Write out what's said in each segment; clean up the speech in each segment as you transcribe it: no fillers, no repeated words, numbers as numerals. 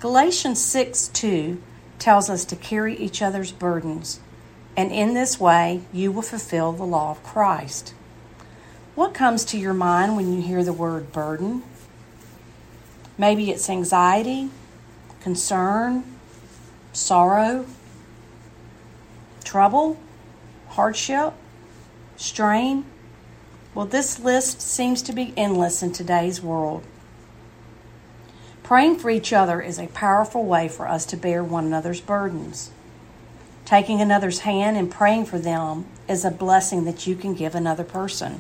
Galatians 6:2 tells us to carry each other's burdens, and in this way you will fulfill the law of Christ. What comes to your mind when you hear the word burden? Maybe it's anxiety, concern, sorrow, trouble, hardship, strain. Well, this list seems to be endless in today's world. Praying for each other is a powerful way for us to bear one another's burdens. Taking another's hand and praying for them is a blessing that you can give another person.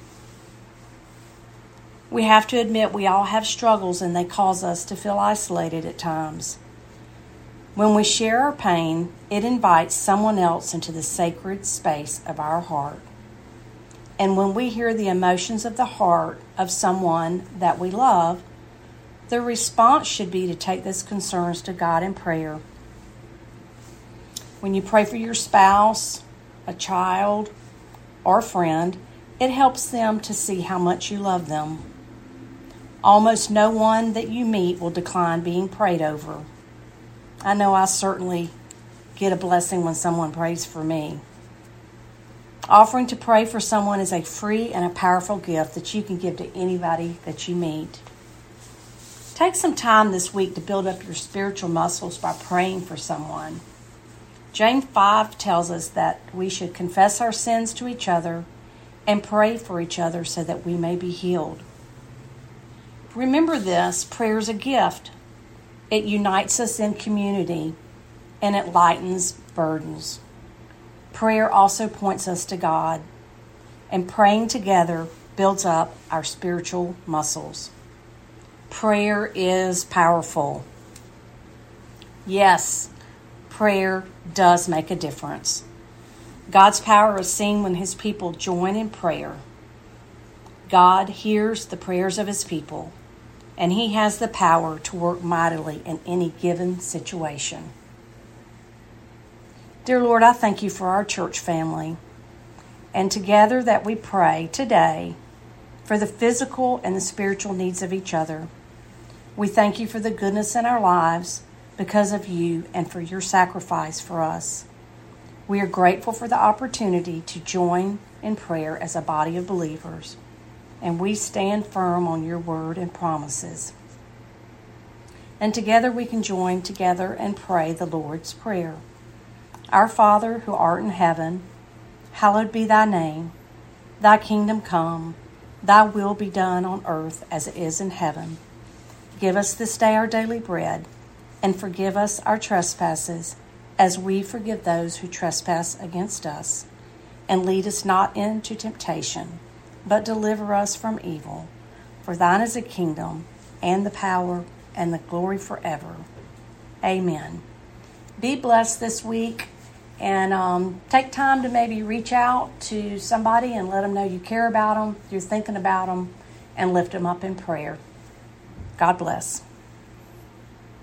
We have to admit we all have struggles and they cause us to feel isolated at times. When we share our pain, it invites someone else into the sacred space of our heart. And when we hear the emotions of the heart of someone that we love, the response should be to take those concerns to God in prayer. When you pray for your spouse, a child, or a friend, it helps them to see how much you love them. Almost no one that you meet will decline being prayed over. I know I certainly get a blessing when someone prays for me. Offering to pray for someone is a free and a powerful gift that you can give to anybody that you meet. Take some time this week to build up your spiritual muscles by praying for someone. James 5 tells us that we should confess our sins to each other and pray for each other so that we may be healed. Remember this, prayer is a gift. It unites us in community and it lightens burdens. Prayer also points us to God, and praying together builds up our spiritual muscles. Prayer is powerful. Yes, prayer does make a difference. God's power is seen when His people join in prayer. God hears the prayers of His people, and He has the power to work mightily in any given situation. Dear Lord, I thank You for our church family, and together that we pray today for the physical and the spiritual needs of each other. We thank You for the goodness in our lives because of You and for Your sacrifice for us. We are grateful for the opportunity to join in prayer as a body of believers, and we stand firm on Your word and promises. And together we can join together and pray the Lord's Prayer. Our Father, who art in heaven, hallowed be Thy name. Thy kingdom come, Thy will be done on earth as it is in heaven. Give us this day our daily bread, and forgive us our trespasses, as we forgive those who trespass against us. And lead us not into temptation, but deliver us from evil. For Thine is the kingdom, and the power, and the glory forever. Amen. Be blessed this week, and take time to maybe reach out to somebody and let them know you care about them, you're thinking about them, and lift them up in prayer. God bless.